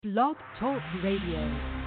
Blog Talk Radio.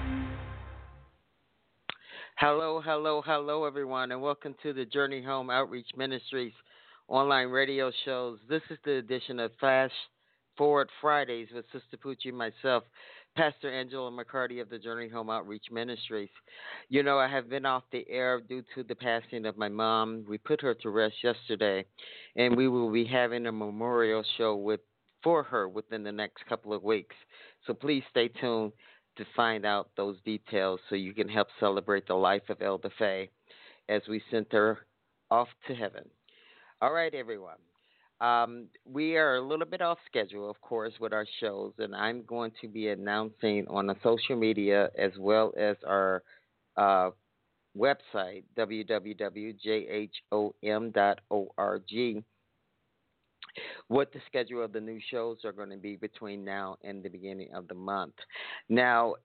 Hello, hello, hello, everyone, and welcome to the Journey Home Outreach Ministries online radio shows. This is the edition of Fast Forward Fridays with Sister Poochie and myself, Pastor Angela McCarty of the Journey Home Outreach Ministries. You know, I have been off the air due to the passing of my mom. We put her to rest yesterday, and we will be having a memorial show for her within the next couple of weeks. So please stay tuned to find out those details so you can help celebrate the life of Elder Faye as we sent her off to heaven. All right, everyone. We are a little bit off schedule, of course, with our shows, and I'm going to be announcing on the social media as well as our uh, website, www.jhom.org, what the schedule of the new shows are going to be between now and the beginning of the month. Now,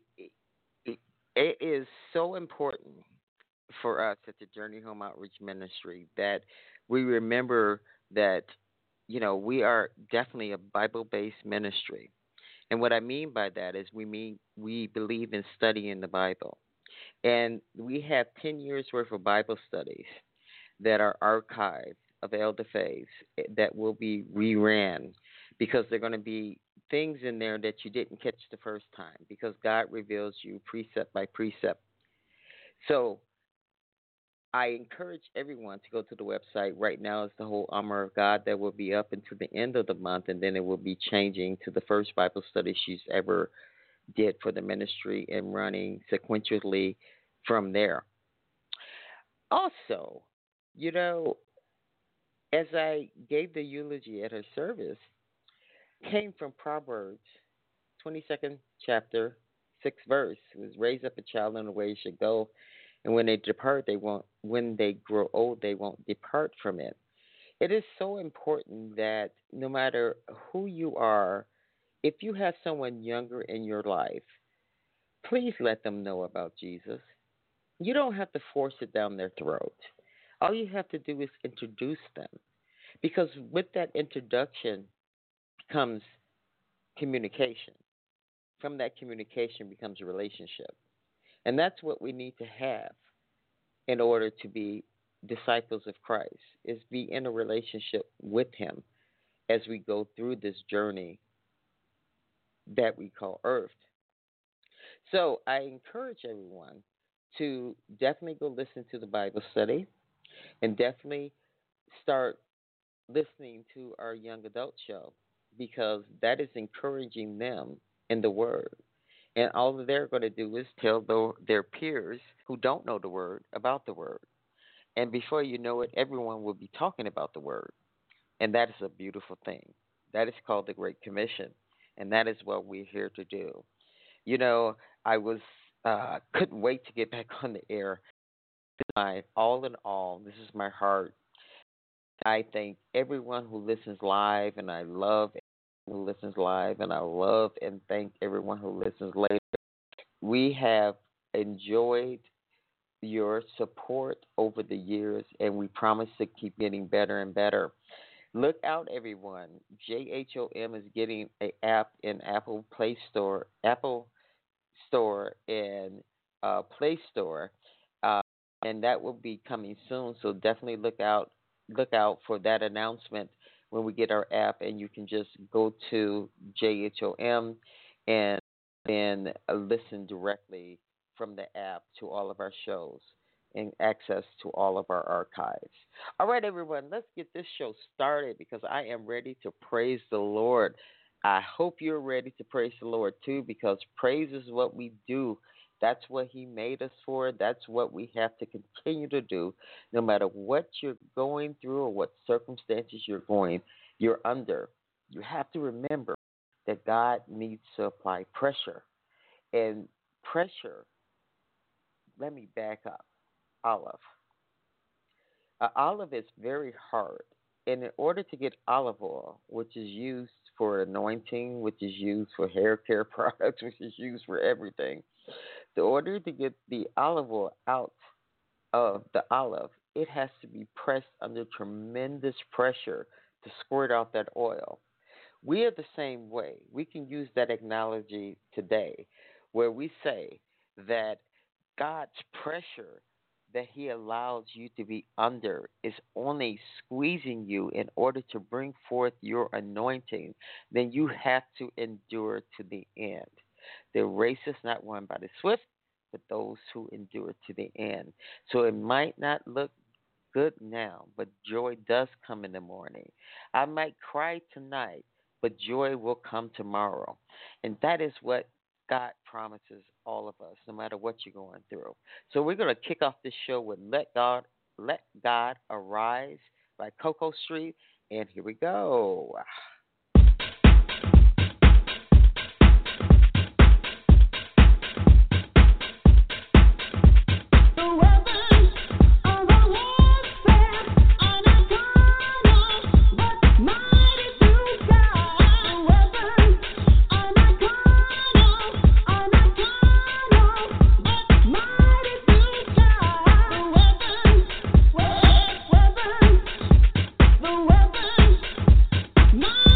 it is so important for us at the Journey Home Outreach Ministry that we remember that, we are definitely a Bible based ministry. And what I mean by that is we believe in studying the Bible. And we have 10 years worth of Bible studies that are archived of Elder Faith that will be reran because they're going to be things in there that you didn't catch the first time because God reveals you precept by precept. So I encourage everyone to go to the website. Right now, it's the whole Armor of God that will be up until the end of the month, and then it will be changing to the first Bible study she's ever did for the ministry and running sequentially from there. Also, you know, as I gave the eulogy at her service, came from Proverbs 22nd chapter, 6th verse. It was raise up a child in the way he should go, and when they depart, they won't. When they grow old, they won't depart from it. It is so important that no matter who you are, if you have someone younger in your life, please let them know about Jesus. You don't have to force it down their throat. All you have to do is introduce them. Because with that introduction comes communication. From that communication becomes a relationship. And that's what we need to have in order to be disciples of Christ, is be in a relationship with him as we go through this journey that we call earth. So I encourage everyone to definitely go listen to the Bible study and definitely start listening to our young adult show because that is encouraging them in the word. And all that they're going to do is tell their peers who don't know the word about the word. And before you know it, everyone will be talking about the word. And that is a beautiful thing. That is called the Great Commission. And that is what we're here to do. You know, I was couldn't wait to get back on the air. My all in all, this is my heart. I thank everyone who listens live, and I love everyone who listens live, and I love and thank everyone who listens later. We have enjoyed your support over the years, and we promise to keep getting better and better. Look out, everyone. JHOM is getting an app in Apple Store, and Play Store, uh, and that will be coming soon. So definitely look out for that announcement when we get our app, and you can just go to JHOM and then listen directly from the app to all of our shows and access to all of our archives. All right, everyone, let's get this show started because I am ready to praise the Lord. I hope you're ready to praise the Lord too because praise is what we do. That's what He made us for. That's what we have to continue to do no matter what you're going through or what circumstances you're under. You have to remember that God needs to apply pressure. And pressure, let me back up. Olive. Olive is very hard. And in order to get olive oil, which is used for anointing, which is used for hair care products, which is used for everything, in order to get the olive oil out of the olive, it has to be pressed under tremendous pressure to squirt out that oil. We are the same way. We can use that analogy today where we say that God's pressure that He allows you to be under is only squeezing you in order to bring forth your anointing, then you have to endure to the end. The race is not won by the swift, but those who endure to the end. So it might not look good now, but joy does come in the morning. I might cry tonight, but joy will come tomorrow. And that is what God promises all of us, no matter what you're going through. So we're going to kick off this show with Let God Arise by Coco Street. And here we go. My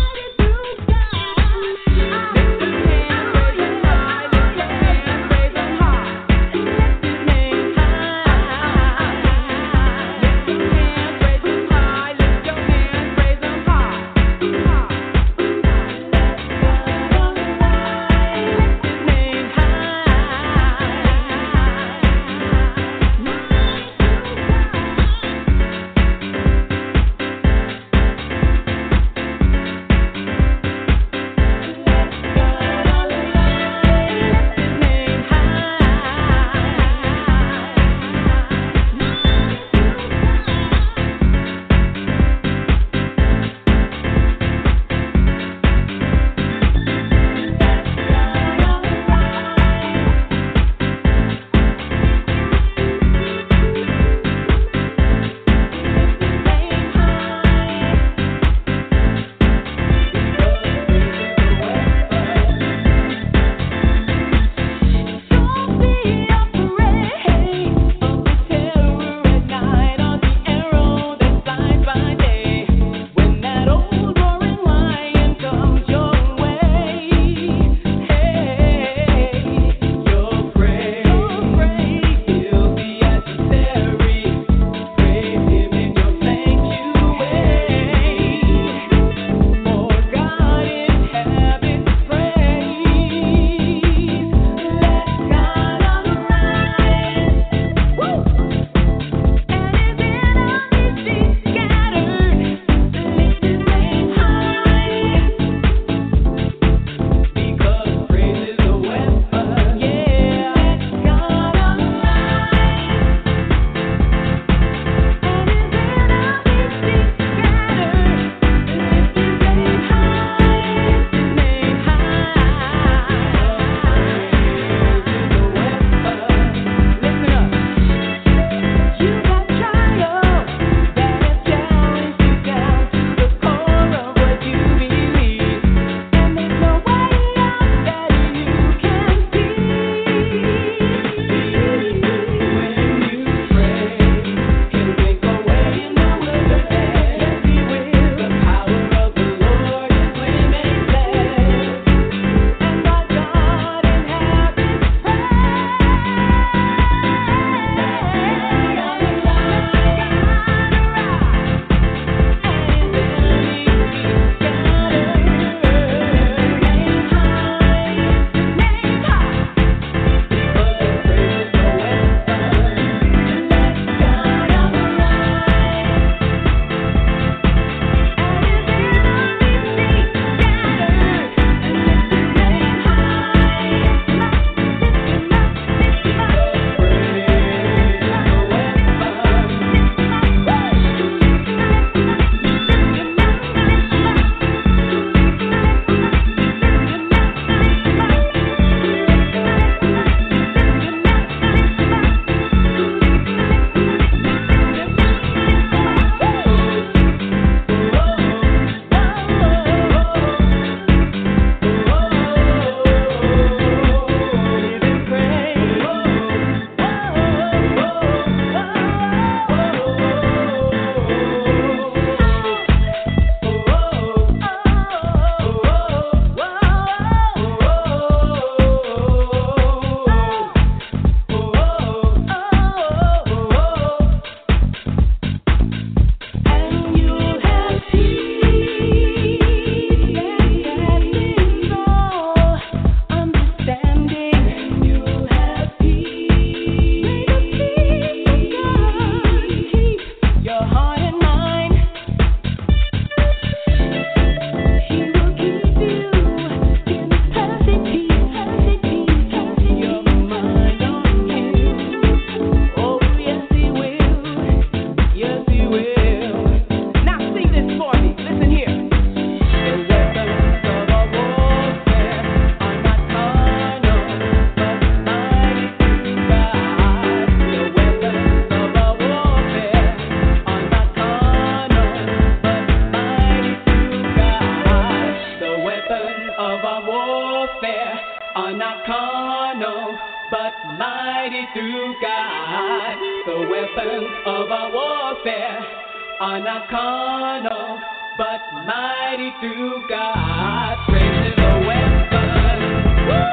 not carnal, but mighty through God. The weapons of our warfare are not carnal, but mighty through God. Praise is a weapon. Woo!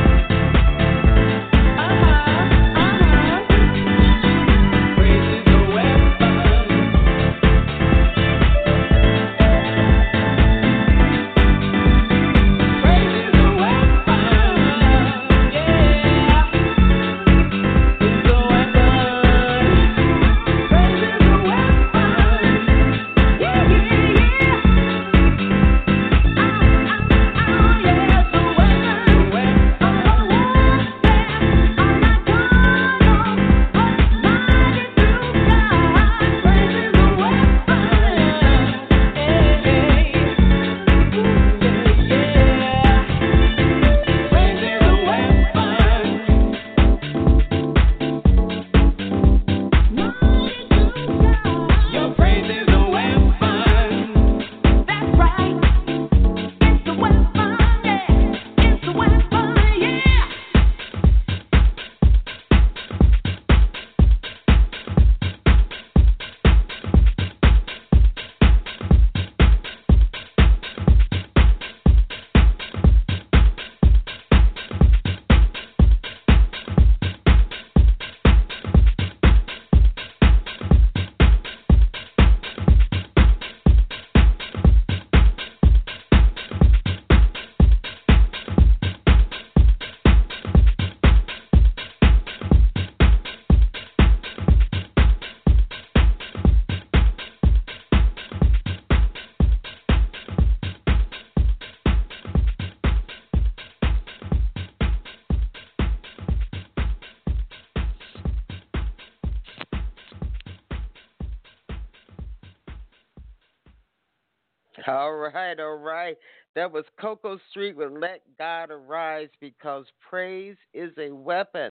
All right. That was Coco Street with Let God Arise, because praise is a weapon.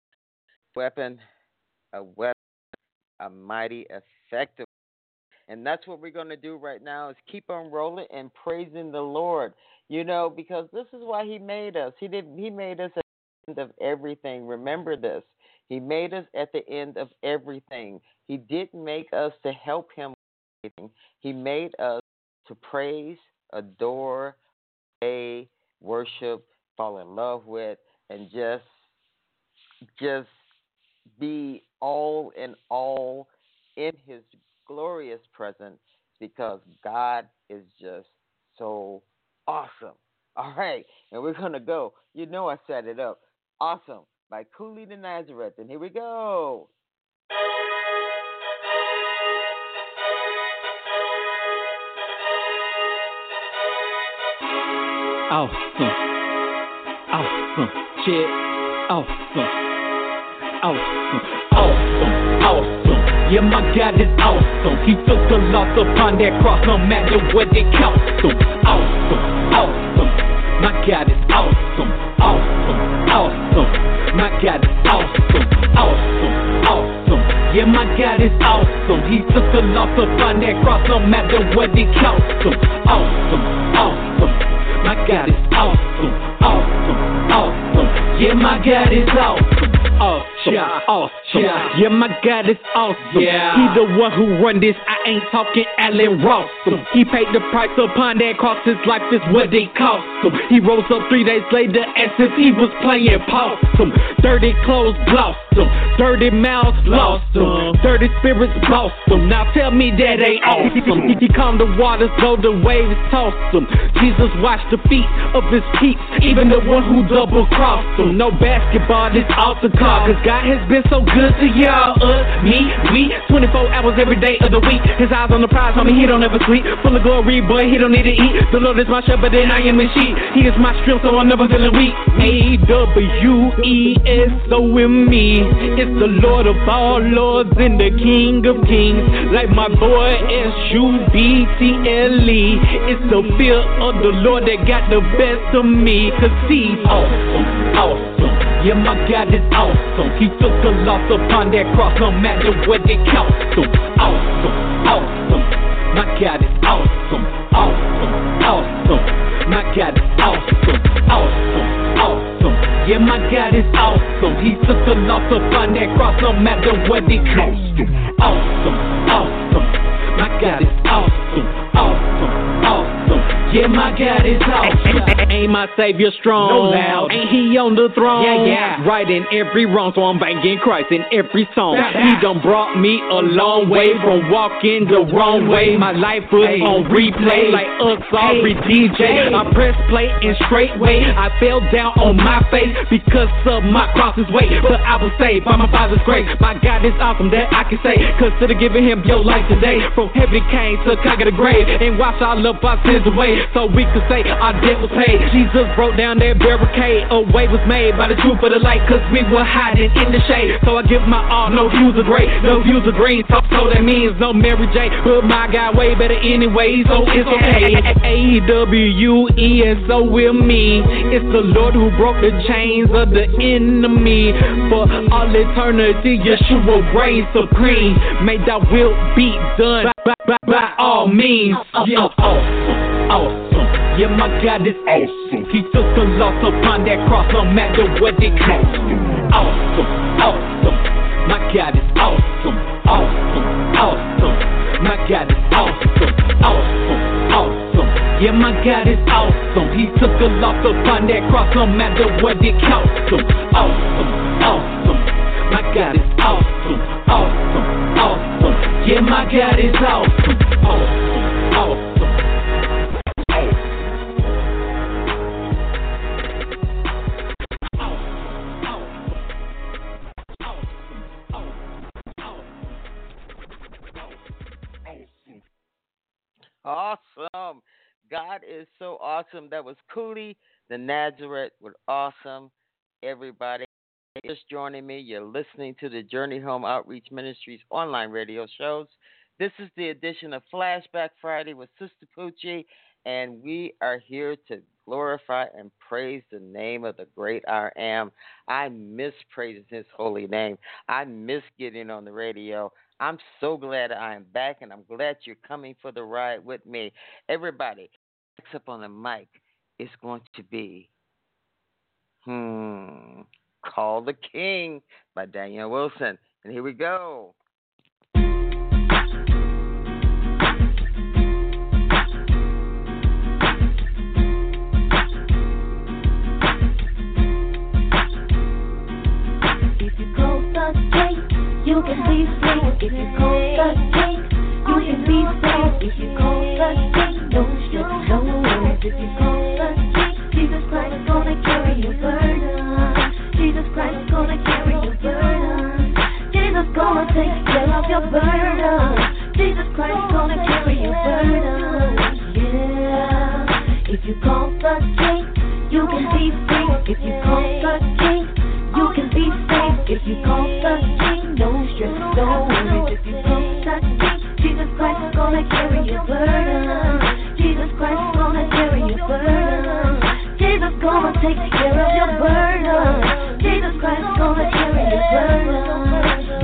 A weapon, a mighty effective. And that's what we're going to do right now, is keep on rolling and praising the Lord. You know, because this is why he made us. He made us at the end of everything. Remember this. He made us at the end of everything. He didn't make us to help him. He made us to praise, adore, obey, worship, fall in love with, and just be all in all in his glorious presence, because God is just so awesome. All right, and we're going to go. You know I set it up. Awesome by Cooley the Nazareth. And here we go. Awesome, awesome, shit, awesome, awesome, awesome, awesome. Yeah, my God is awesome. He took the loss upon that cross, no matter what it cost him. Awesome, awesome. My God is awesome, awesome, awesome. My God is awesome, awesome, awesome. Yeah, my God is awesome. He took the loss upon that cross, no matter what it cost him. Awesome, awesome. My God is awesome, awesome, awesome. Yeah, my God is awesome. Awesome, awesome. Yeah, my God is awesome. Yeah. He the one who run this. I ain't talking Allen Rawson. He paid the price upon that cross. His life is what they cost him. He rose up 3 days later as if he was playing possum. Dirty clothes glossed him. Dirty mouths lost him. Dirty spirits bossed him. Now tell me that ain't awesome. He calmed the waters, though the waves tossed him. Jesus washed the feet of his peeps, even the one who double crossed him. No basketball, this altar call, cause God has been so good to y'all. Me, we, 24 hours every day of the week. His eyes on the prize, homie, he don't ever sleep. Full of glory, boy, he don't need to eat. The Lord is my shepherd and I am his sheep. He is my strength, so I'm never feeling weak. AWESOME. It's the Lord of all lords and the King of kings. Like my boy SUBTLE. It's the fear of the Lord that got the best of me, cause he's awesome, awesome. Yeah, my God is awesome. He took the loss upon that cross, no matter what it cost him. Awesome, awesome. My God is awesome, awesome, awesome. My God is awesome, awesome, awesome. Yeah, my God is awesome. He took the loss upon that cross, no matter what it cost him. Awesome, awesome. My God is awesome, awesome, awesome. Yeah, my God is awesome. Ain't my Savior strong? No loud. Ain't He on the throne? Yeah. Right in every wrong, so I'm banking Christ in every song. He done brought me a long way from walking the wrong way. My life was on replay like a sorry DJ. I press play in straight way. I fell down on my face because of my cross's weight. But I was saved by my Father's grace. My God is awesome, that I can say. Consider giving Him your life today. From heaven came to conquer the grave and wash all of our sins away. So we could say our debt was paid. Jesus broke down that barricade. A way was made by the truth of the light, cause we were hiding in the shade. So I give my all, no views are great, no views are green. So that means no Mary J. But my God way better anyway, so it's okay. A-W-E and so will me. It's the Lord who broke the chains of the enemy. For all eternity, Yeshua reigns supreme. May thy will be done by all means. Yeah, awesome. Yeah, my God is awesome. He took the loss upon that cross, no matter what it cost him. Awesome. My God is awesome. My God is awesome. Yeah, my God is awesome. He took the loss upon that cross, no matter what it cost him. Awesome. My God is awesome. Yeah, my God is awesome. Awesome. God is so awesome. That was Cooley the Nazareth with Awesome. Everybody just joining me, you're listening to the Journey Home Outreach Ministries online radio shows. This is the edition of Flashback Friday with Sister Poochie, and we are here to glorify and praise the name of the great I Am. I miss praising His holy name. I miss getting on the radio. I'm so glad I am back, and I'm glad you're coming for the ride with me. Everybody, next up on the mic is going to be Call the King by Daniel Wilson. And here we go. If you call the King, you can be free. If you call the King, you can be saved. If you call the King, no stress, no worries. If you call the King, Jesus Christ is gonna carry your burden. Jesus Christ is gonna carry your burden. Jesus gonna take care of your burden. Jesus Christ is gonna carry your burden. Yeah. If you call the King, you can be free. If you call the King, you can be saved. If you call the King, no stress, no worries. If you call the King, Jesus Christ is gonna carry your burden. Jesus Christ is gonna carry your burden. Jesus gonna take care of your burden. Jesus Christ is gonna carry your burden.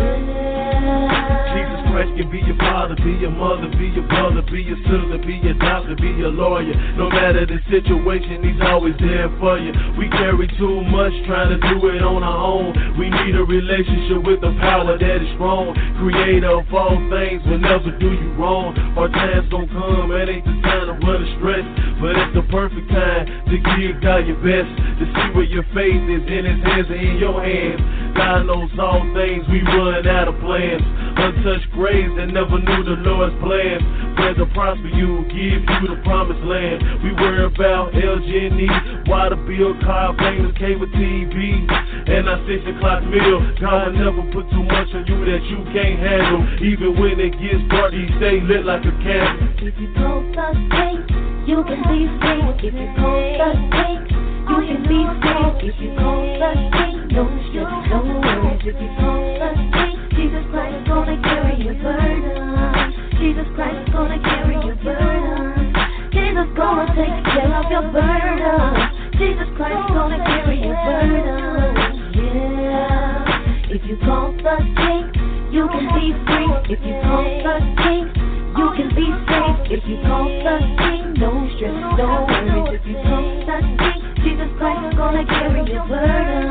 Jesus Christ can be your father, be your mother, be your brother, be your sister, be your doctor, be your lawyer. No matter the situation, He's always there for you. We carry too much trying to do it on our own. We need a relationship with the power that is strong. Creator of all things will never do you wrong. Our time's gonna come, it ain't the time to run and stress, but it's the perfect time to give God your best, to see where your faith is in His hands and in your hands. God knows all things, we run out of plans. Untouched graves that never knew the Lord's plans. Plans to prosper you, give you the promised land. We worry about LG&E, water bill, car payments, cable TV, and our 6 o'clock meal. God will never put too much on you that you can't handle. Even when it gets dark, He stay lit like a candle. If you call the King, you can be free. If you call the King, you can be saved. If you call the King, no stress, no worries. If you call the King, Jesus Christ is gonna carry your burden. Jesus Christ is gonna carry your burden. Jesus gonna take care of your burden. Jesus Christ is gonna carry your burden. Yeah. If you call the King, you can be free. If you call the King, you can be saved. If you call the King, no stress, no worries. If you call the King, Jesus Christ is gonna carry your burden.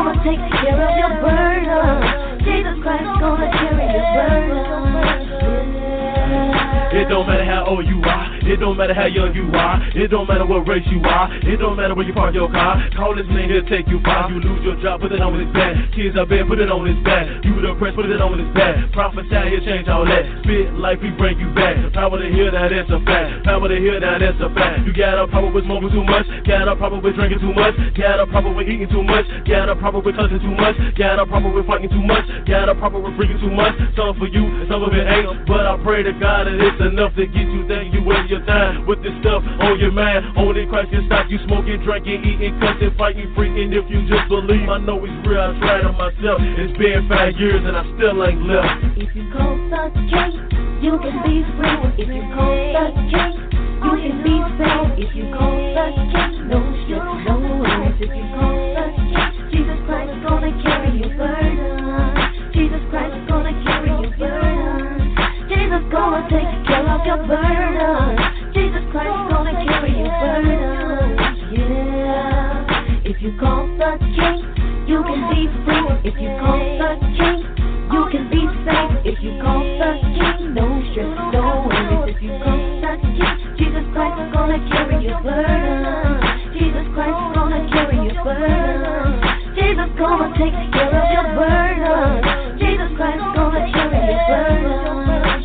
gonna take care of your burden. Jesus Christ gonna carry your burden. It don't matter how old you are. It don't matter how young you are. It don't matter what race you are. It don't matter where you park your car. Call his name, he'll take you far. You lose your job, put it on his back. Kids are bad, put it on his back. You depressed, put it on his back. Prophesy, he'll change all that. Spit life, he bring you back. Power to hear that, that's a fact. Power to hear that, that's a fact. You got a problem with smoking too much. Got a problem with drinking too much. Got a problem with eating too much. Got a problem with cussing too much. Got a problem with fighting too much. Got a problem with freaking too much. Some for you, and some of it ain't. But I pray to God that it's enough to get you there. You waste your time with this stuff on your mind. Only Christ can stop you smoking, drinking, eating, cussing, fighting, freaking. If you just believe, I know it's real. I tried it myself. It's been 5 years and I still ain't left. If you call the gate, you can be free. If you call the gate, you can be saved. If you call the gate, no stress, no worries. If you call the gate, Jesus Christ is gonna carry your burden. Jesus Christ is gonna carry your burden. Jesus gonna take care of your burden. Jesus Christ is gonna carry your burden. Yeah. If you call the gate, you can be free. If you call the gate, you can be saved. If you call the gate, no stress, no worries. If you call the gate, Jesus Christ is gonna carry your burden. Jesus Christ is gonna carry your burden. Jesus gonna take care of your burden. Jesus Christ is gonna carry your burden.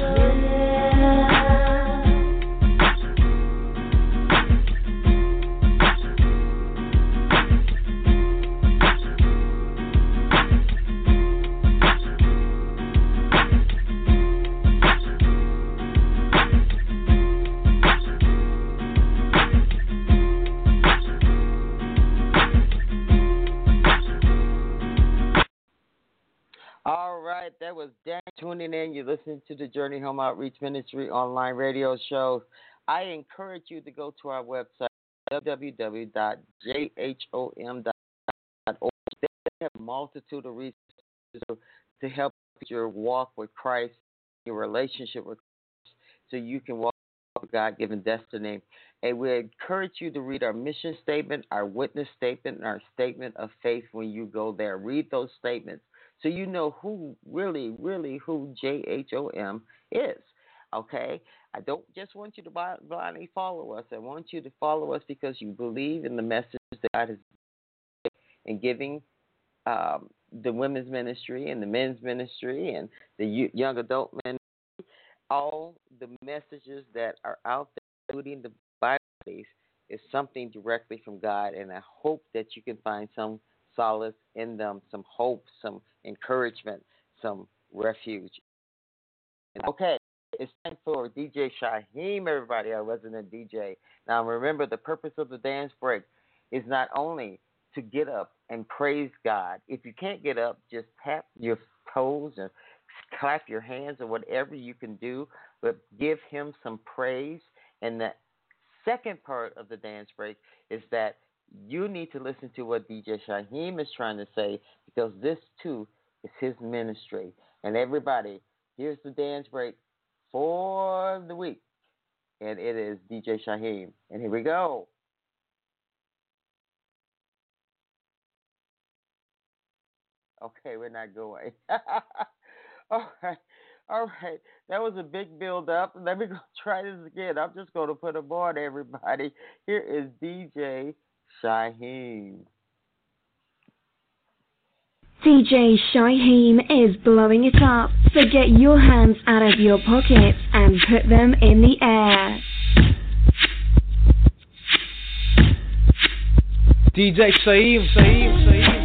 All right, that was Dan tuning in. You're listening to the Journey Home Outreach Ministry online radio show. I encourage you to go to our website, www.jhom.org. They have a multitude of resources to help your walk with Christ, your relationship with Christ, so you can walk with God-given destiny. And we encourage you to read our mission statement, our witness statement, and our statement of faith when you go there. Read those statements, so you know who really who JHOM is, okay? I don't just want you to blindly follow us. I want you to follow us because you believe in the message that God has given in giving the women's ministry and the men's ministry and the young adult ministry, all the messages that are out there, including the Bible studies, is something directly from God, and I hope that you can find some solace in them, some hope, some encouragement, some refuge. Okay, it's time for DJ Shyheim, everybody, our resident DJ. Now remember, the purpose of the dance break is not only to get up and praise God. If you can't get up, just tap your toes and clap your hands or whatever you can do, but give him some praise. And the second part of the dance break is that you need to listen to what DJ Shyheim is trying to say, because this, too, is his ministry. And everybody, here's the dance break for the week. And it is DJ Shyheim. And here we go. Okay, we're not going. All right. That was a big build-up. Let me go try this again. I'm just going to put them on, everybody. Here is DJ Shyheim. DJ Shyheim is blowing it up, so get your hands out of your pockets and put them in the air. DJ Shyheim.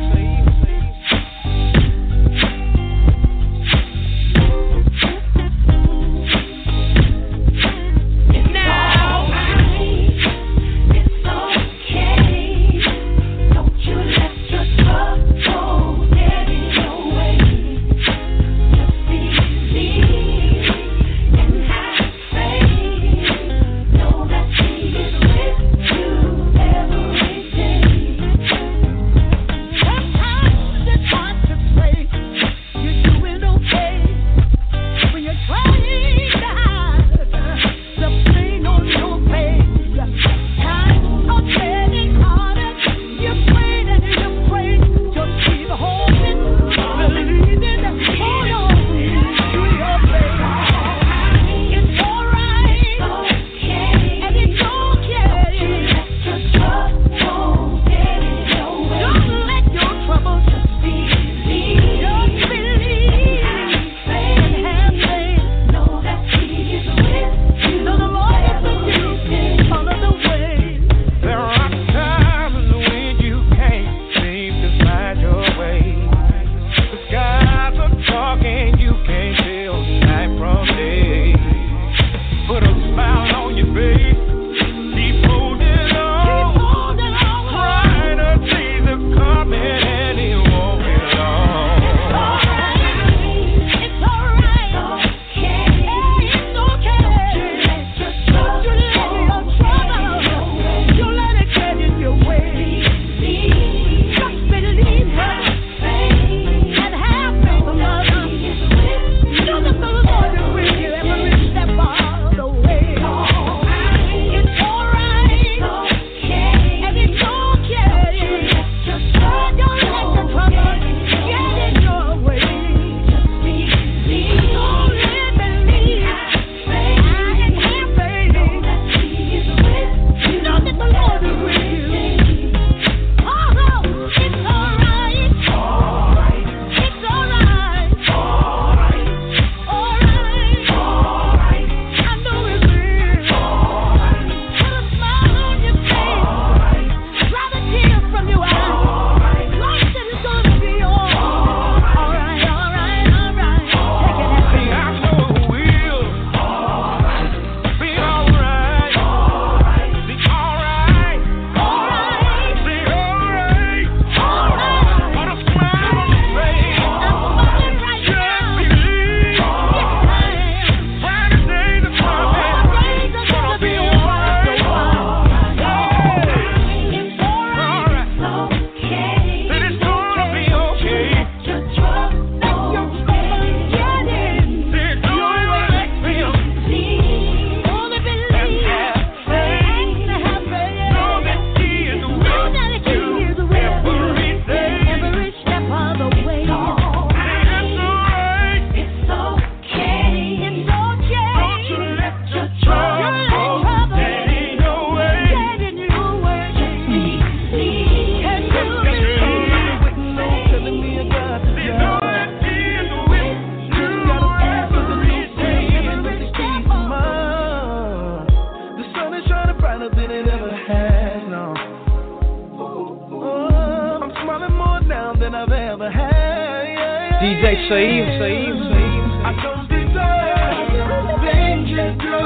DJ Shaheem. I don't deserve the things you do.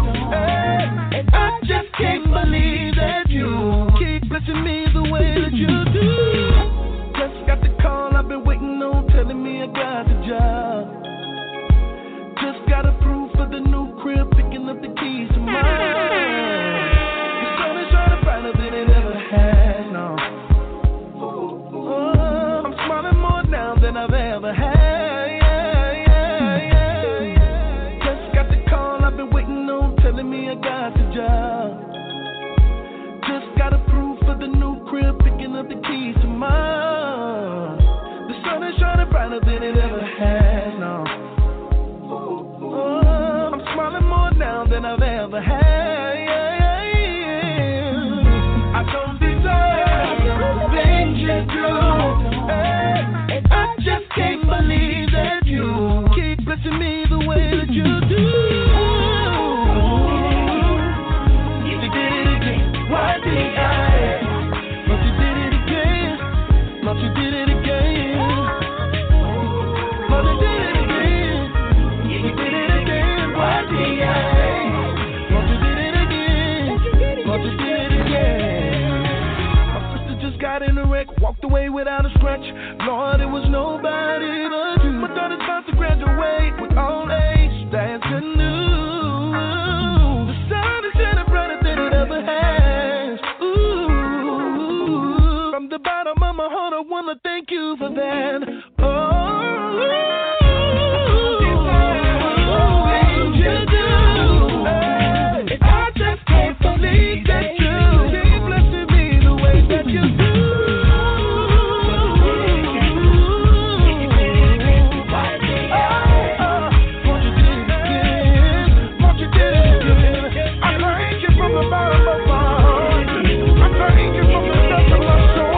I just can't believe that you keep blessing me the way that you do. Just got the call I've been waiting on, telling me I got the job. Just got approved for the new crib, picking up the keys to mine. The sun is shining brighter than it ever has, no. Oh, I'm smiling more now than I've ever had. Just got the call I've been waiting on, telling me I got the job. Just got approved for the new crib, picking up the keys to mine. The sun is shining brighter than it ever has, no. Oh, I'm smiling more now than I've ever had. I don't deserve the things you do. I just can't believe that you keep blessing me the way that you do. You did it again. Why did I? But you did it again. But you did it again. But you did it again. You did it again. Why did I? But you did it again. But you did it again. My sister just got in a wreck, walked away without a scratch. Lord, it was nobody but you. My daughter's about to graduate with all A's. That's good news. The sun is shining brighter than it ever has. Ooh. From the bottom of my heart, I wanna thank you for that. You do. I just can't believe that you keep blessing me the way that you do. Won't you do it again? Won't you do it again? I thank you from the bottom of my heart. I thank you from the depths of my soul.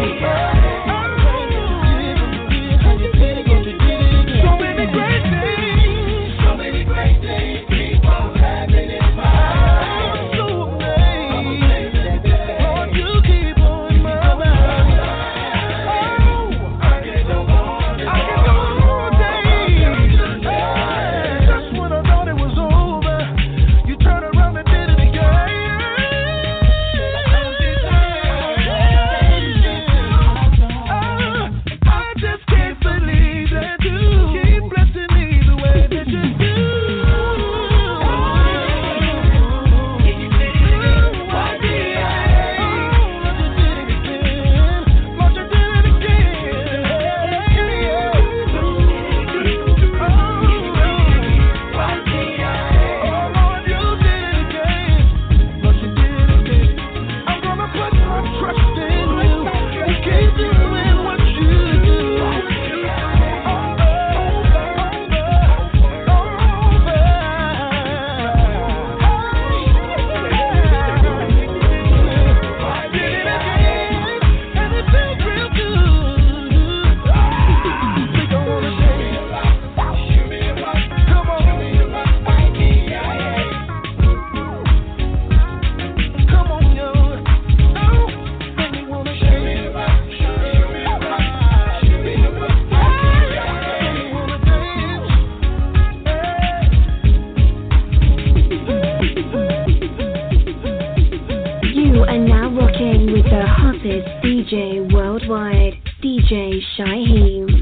So many great things. So many great things. Keep on happening in my life. I'm so amazed. Lord, you keep on my life. Oh, I can go on all day. Just when I thought it was over, you turned around and did it again. I just can't believe that you keep blessing me the way that you do. Why did I? Lord, you did it again. Lord, you did it again. Why did I? Oh, Lord, you did it again. Lord, you did it again. I'm gonna put my trust in you. You keep doing what you do. I did it again, and it feels real good. We don't wanna say, come on, come on, yo. Oh, and we wanna say, we wanna dance. You are now rocking with the hottest DJ worldwide, DJ Shaheem.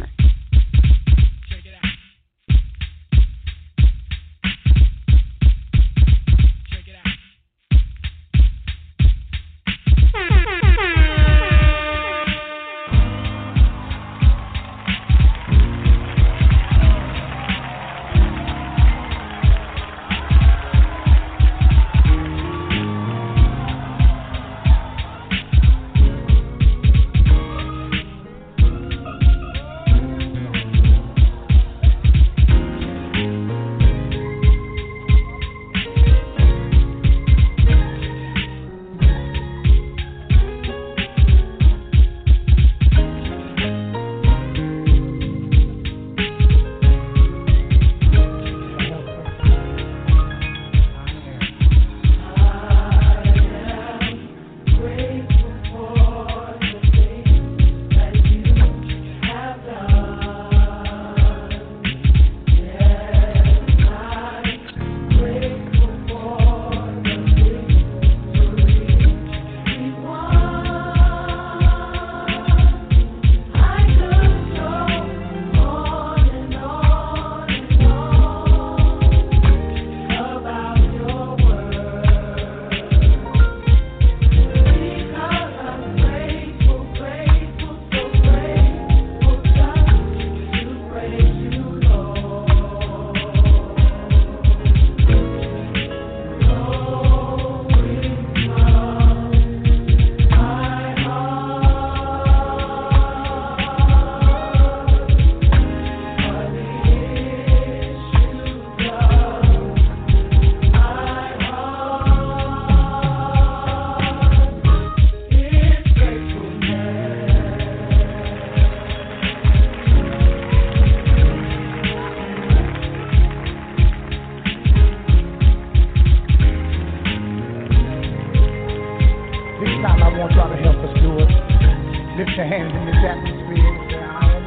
time I want y'all to help us do it. Lift your hands in this atmosphere and say, I am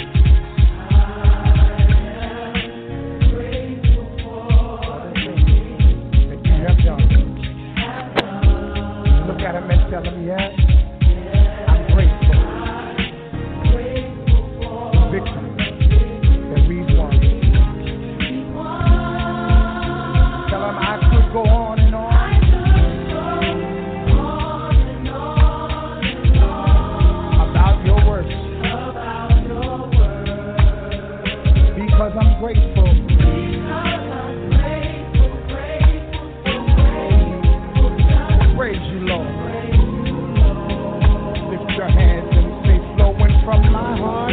grateful for the things that you have done. Look at him and tell him, yes, I'm grateful for the victory that we've won. Tell him I could go on and on. Because I'm grateful. Praise you, Lord. Lift your hands and say, flowing from my heart.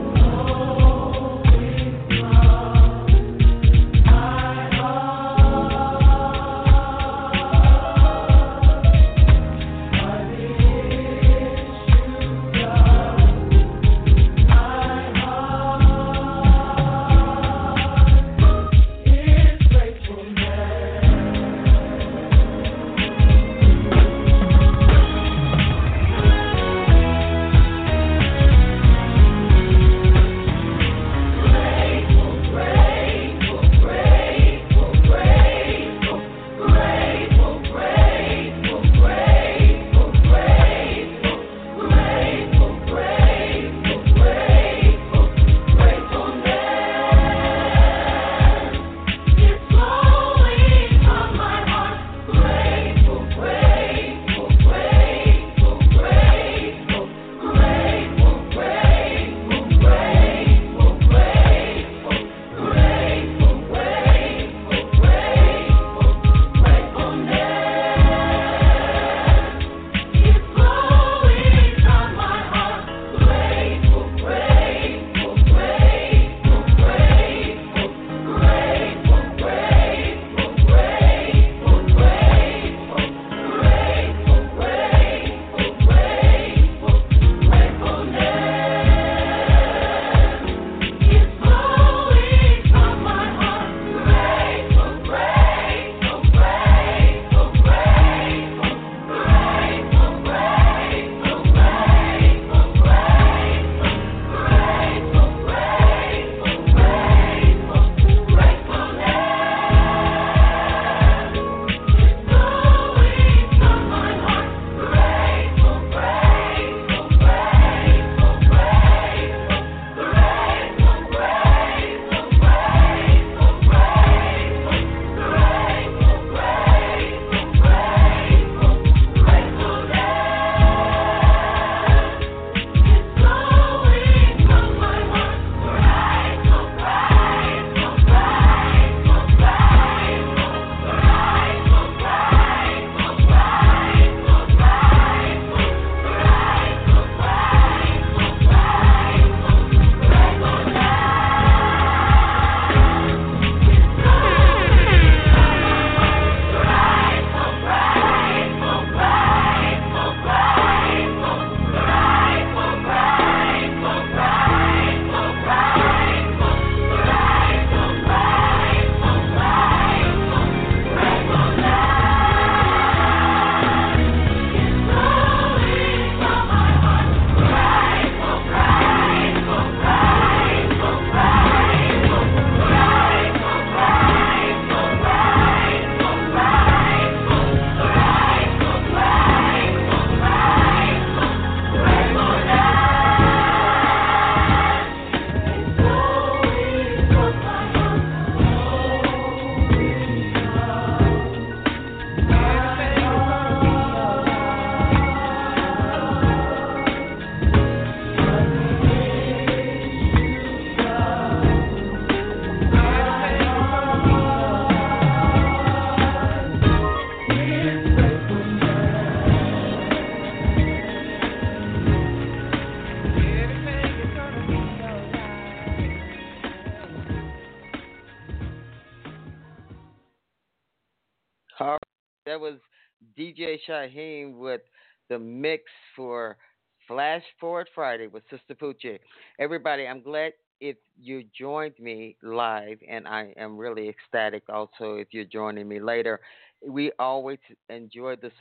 All right, that was DJ Shaheem with the mix for Flash Forward Friday with Sister Poochie. Everybody, I'm glad if you joined me live, and I am really ecstatic also if you're joining me later. We always enjoy the support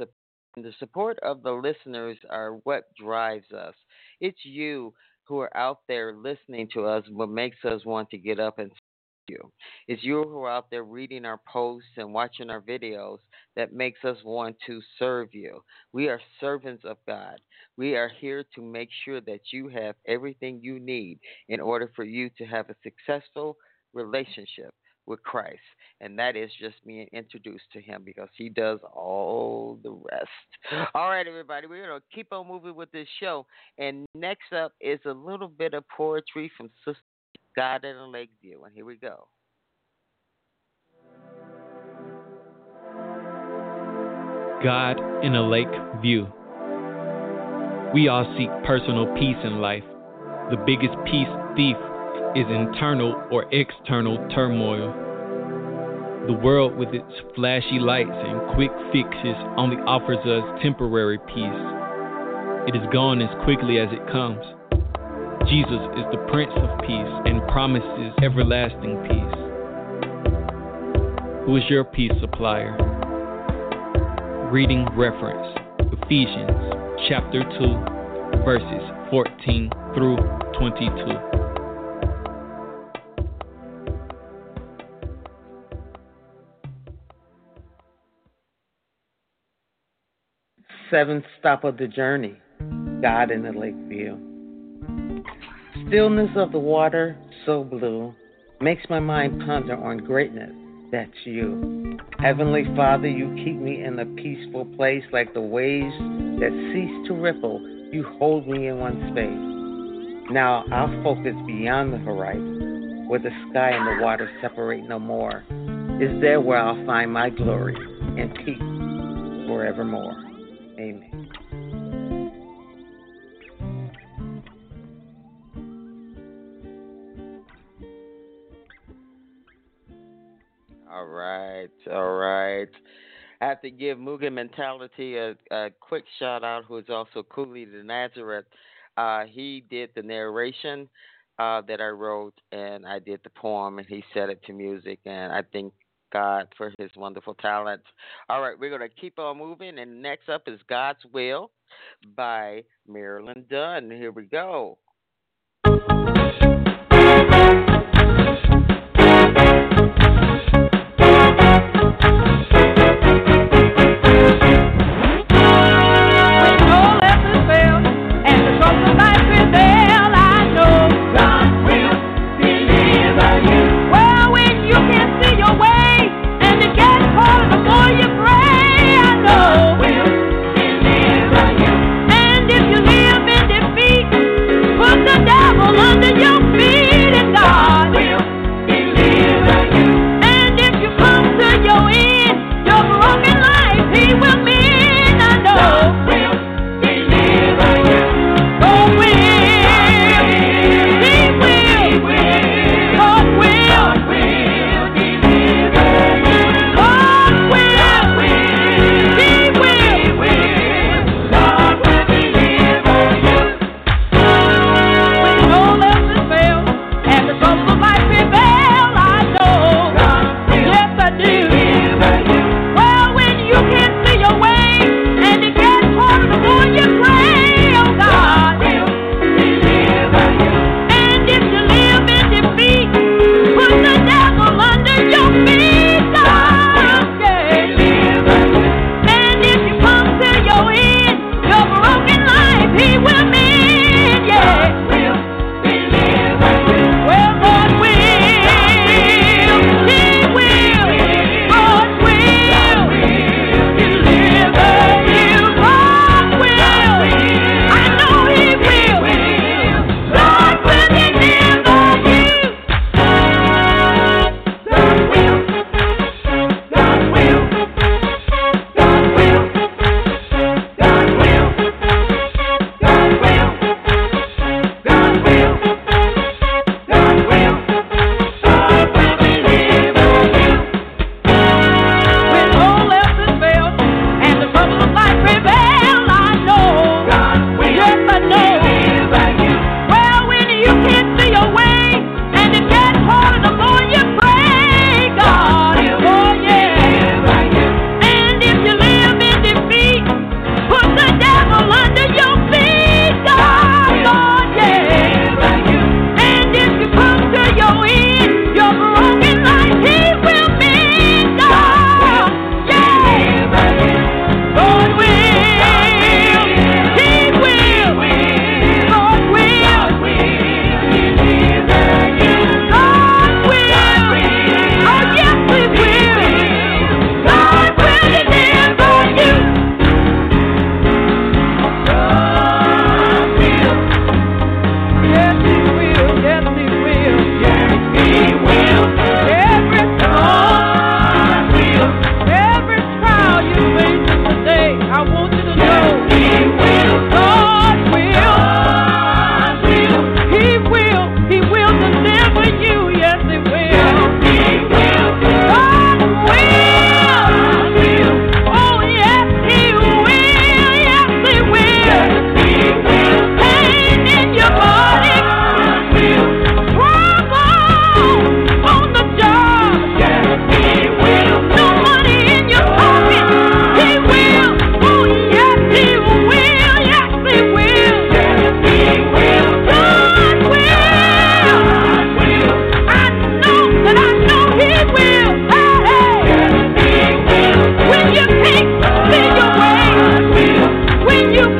And the support of the listeners are what drives us. It's you who are out there listening to us what makes us want to get up and you. It's you who are out there reading our posts and watching our videos that makes us want to serve you. We are servants of God. We are here to make sure that you have everything you need in order for you to have a successful relationship with Christ. And that is just being introduced to him because he does all the rest. All right, everybody, we're going to keep on moving with this show. And next up is a little bit of poetry from Sister God in a Lakeview. And here we go. God in a lake view. We all seek personal peace in life. The biggest peace thief is internal or external turmoil. The world with its flashy lights and quick fixes only offers us temporary peace. It is gone as quickly as it comes. Jesus is the Prince of Peace and promises everlasting peace. Who is your peace supplier? Reading reference, Ephesians chapter 2, verses 14 through 22. Seventh stop of the journey, God in the lake view. Stillness of the water, so blue, makes my mind ponder on greatness, that's you. Heavenly Father, you keep me in a peaceful place like the waves that cease to ripple. You hold me in one space. Now I'll focus beyond the horizon, where the sky and the water separate no more. Is there where I'll find my glory and peace forevermore. Amen. All right. I have to give Mugen Mentality a quick shout out, who is also Cooley the Nazareth. He did the narration that I wrote, and I did the poem, and he set it to music, and I thank God for his wonderful talent. All right, we're going to keep on moving, and next up is God's Will by Marilyn Dunn. Here we go. Under your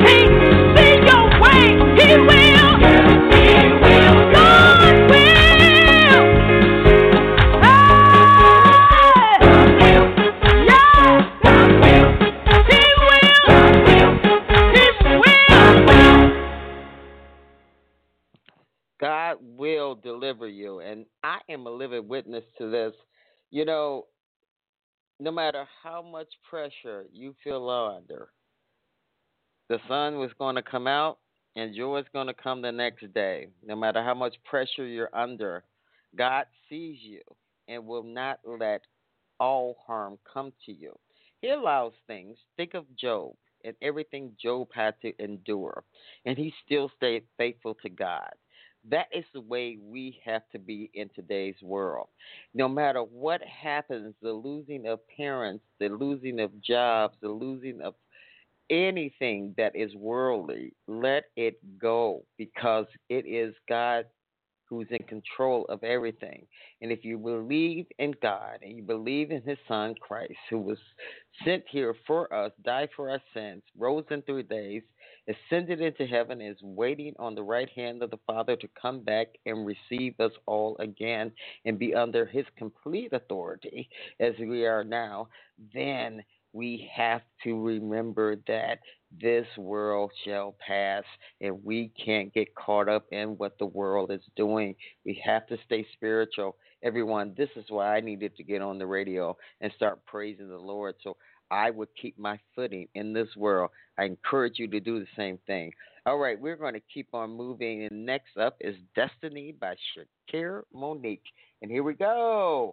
can't see your way, He will. God will. God will deliver you. And I am a living witness to this. You know, no matter how much pressure you feel under, the sun was going to come out and joy is going to come the next day. No matter how much pressure you're under, God sees you and will not let all harm come to you. He allows things. Think of Job and everything Job had to endure, and he still stayed faithful to God. That is the way we have to be in today's world. No matter what happens, the losing of parents, the losing of jobs, the losing of anything that is worldly, let it go because it is God who's in control of everything. And if you believe in God and you believe in His Son Christ, who was sent here for us, died for our sins, rose in 3 days, ascended into heaven, is waiting on the right hand of the Father to come back and receive us all again and be under His complete authority as we are now, then we have to remember that this world shall pass and we can't get caught up in what the world is doing. We have to stay spiritual. Everyone, this is why I needed to get on the radio and start praising the Lord so I would keep my footing in this world. I encourage you to do the same thing. All right, we're going to keep on moving. And next up is Destiny by Shakir Monique. And here we go.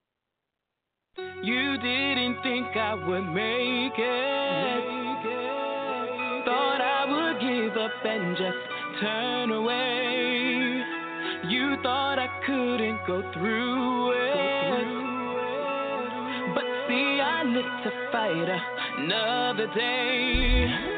You didn't think I would make it. Thought I would give up and just turn away. You thought I couldn't go through it. But see, I live to fight another day.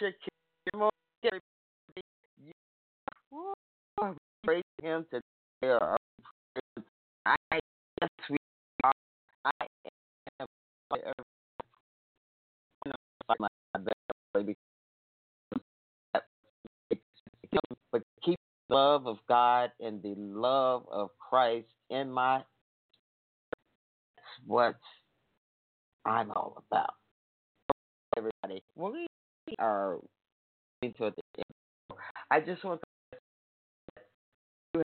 Tasha, Kim, you praise him today. I yes, we are. I am my best, but keep the love of God and the love of Christ in my. That's what I'm all about. Everybody, we are into it. I just want to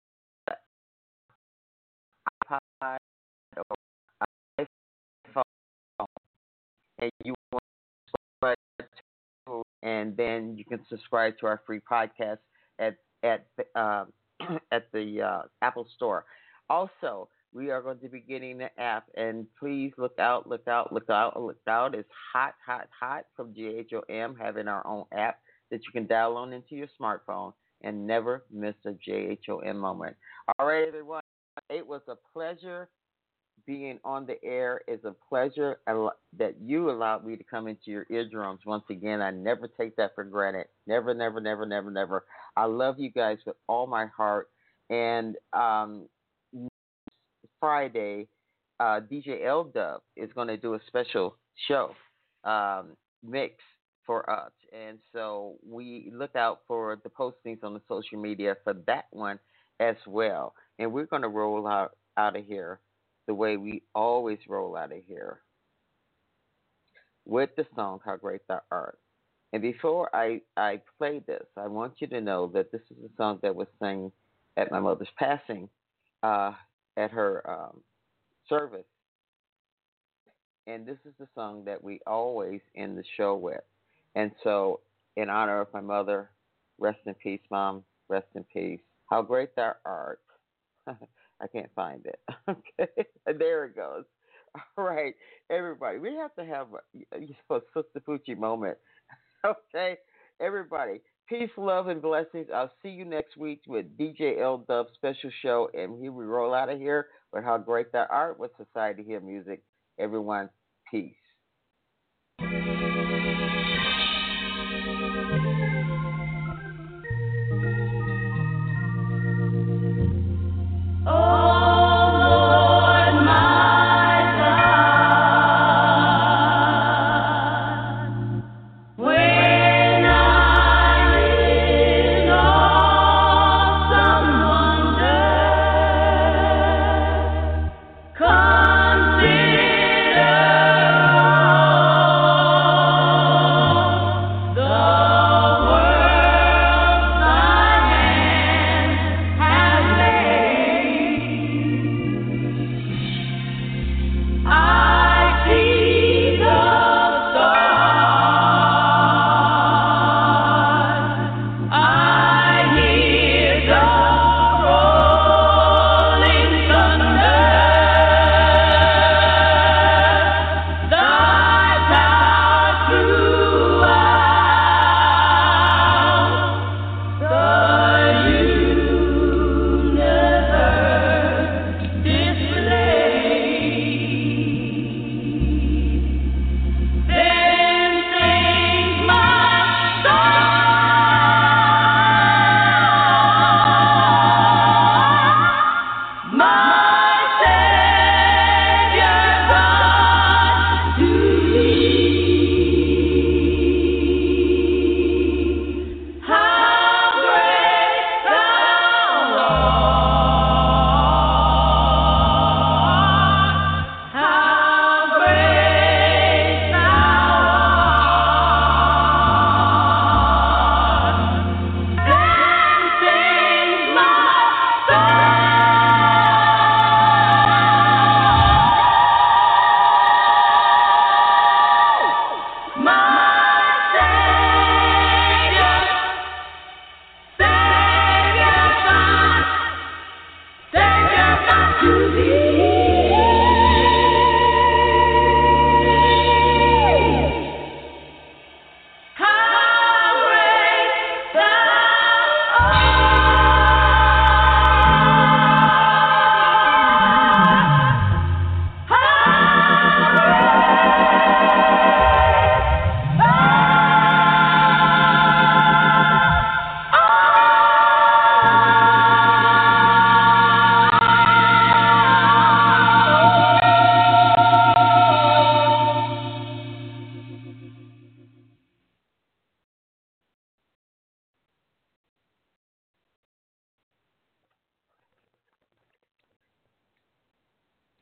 iPod or iPhone, and you want to subscribe to, and then you can subscribe to our free podcast at at the Apple Store. Also, we are going to be getting the app, and please look out, look out, look out, look out. It's hot, hot, hot from JHOM having our own app that you can download into your smartphone and never miss a JHOM moment. All right, everyone. It was a pleasure being on the air. It's a pleasure that you allowed me to come into your eardrums once again. I never take that for granted. Never, never, never, never, never. I love you guys with all my heart. And Friday, DJ L Dub is going to do a special show mix for us. And so we look out for the postings on the social media for that one as well. And we're going to roll out of here the way we always roll out of here with the song How Great Thou Art. And before I play this, I want you to know that this is a song that was sung at my mother's passing at her service. And this is the song that we always end the show with. And so, in honor of my mother, rest in peace, Mom, rest in peace. How great thou art. I can't find it. Okay, there it goes. All right, everybody, we have to have a Sister Poochie moment. Okay, everybody, peace, love, and blessings. I'll see you next week with DJ L Dub's special show, and here we roll out of here with How Great Thou Art with Society Hill Music. Everyone, peace.